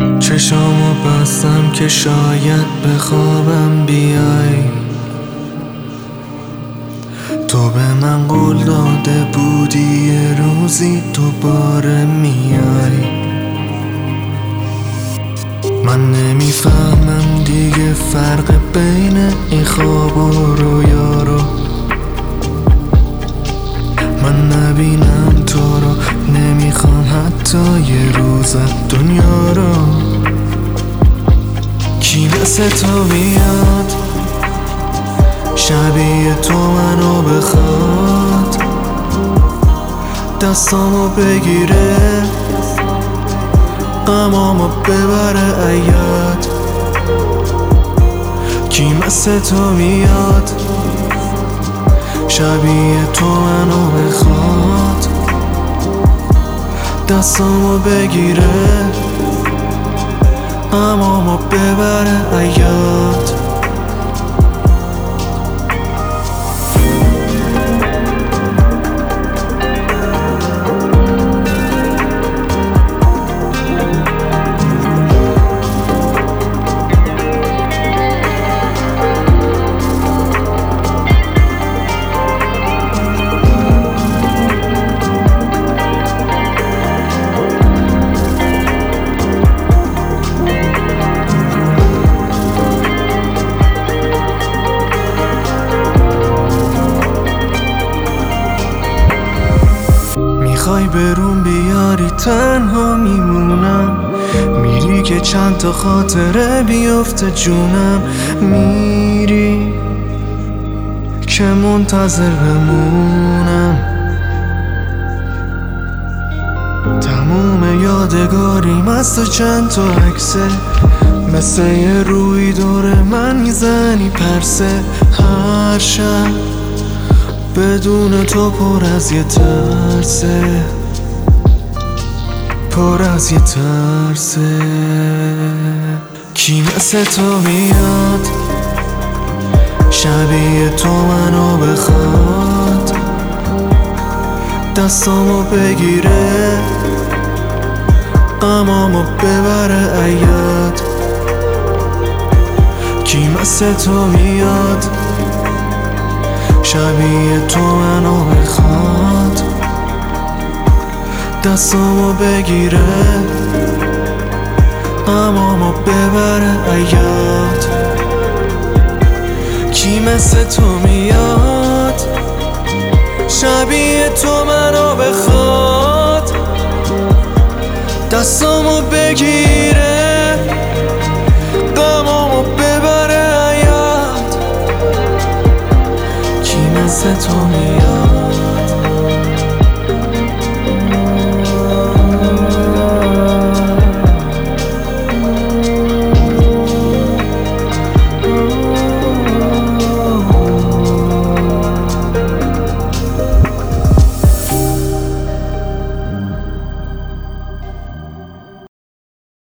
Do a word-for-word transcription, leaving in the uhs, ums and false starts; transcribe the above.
چشامو بستم که شاید به خوابم بیای. تو به من قول داده بودی یه روزی دوباره میای. من نمیفهمم دیگه فرق بین این خواب و رویا رو. من نبینم تو رو، نمیخوام حتی یه روز دنیا رو. کی مثل تو میاد شبیه تو منو بخواد، دستامو بگیره غمامو ببره عیاد. کی مثل تو میاد شبیه تو منو بخواد، دستامو بگیره غمامو ببره عیاد. میخوای برون بیاری تنها میمونم، میری که چند تا خاطره بیفته جونم. میری که منتظر بمونم، تموم یادگاریم از تو چند تا عکسه، مثل یه روی دور من میزنی پرسه. هر شب بدون تو پر از یه ترسه، پر از یه ترسه. کی مثل تو میاد شبیه تو منو بخواد، دستامو بگیره غمامو ببره عیاد. کی مثل تو میاد شبیه تو منو بخواد، دستامو بگیره غمامو ببره عیاد. کی مثل تو میاد شبیه تو منو بخواد، دستامو بگیره غمامو ببره عیاد. کی مثل تو میاد